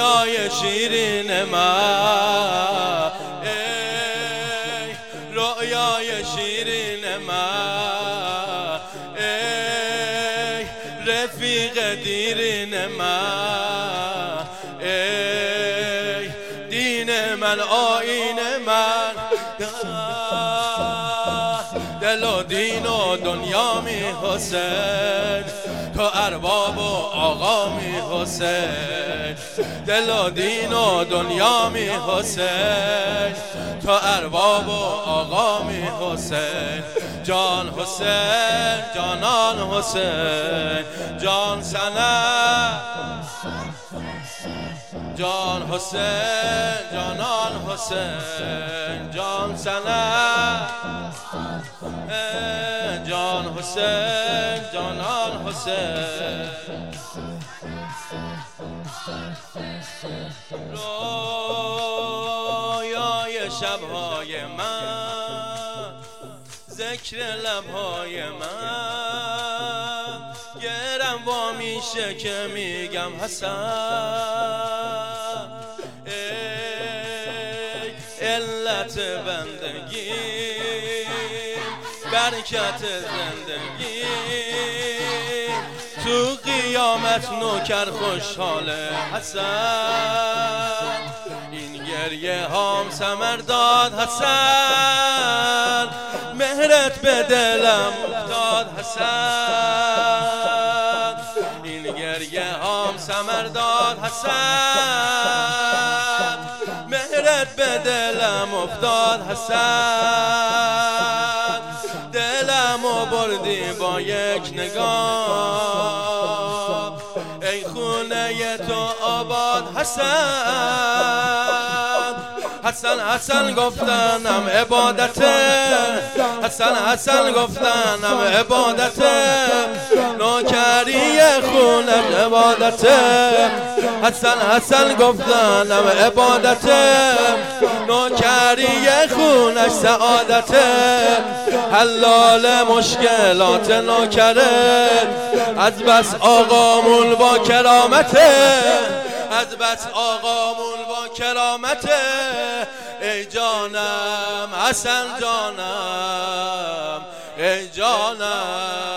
رویای شیرین من، ای رویای شیرین من، ای رفیق دیرین من، ای دین من آیین من، دل و دین و دنیا می حسین، تو ارباب و آقا می حسین، دل و دین و دنیا می حسین، تو ارباب و آقا می حسین، جان حسین جانان حسین، جان سنم جان حسین جانان حسین، جان سنم جان حسین جانان حسین. رویای شبهای من، ذکر لبهای من، گرم وا میشه که میگم حسن، ای علت بندگی برکت زندگی، تو قیامت نوکر خوشحاله حسن، این گریه هام ثمر داد حسن، مهرت به دلم افتاد حسن، این گریه هام ثمر داد حسن، مهرت به دلم افتاد حسن، دلمو بردی با یک نگاه، ای خونه تو آباد حسن، حسن حسن گفتنم عبادته، حسن حسن گفتنم عبادته، نوکری خونش عبادته، حسن حسن گفتنم عبادته، نوکری خونش سعادته، حلال مشکلات نوکره، از بس آقامون با کرامته، از بس آقامون با کرامته، ای جانم حسن جانم، ای جانم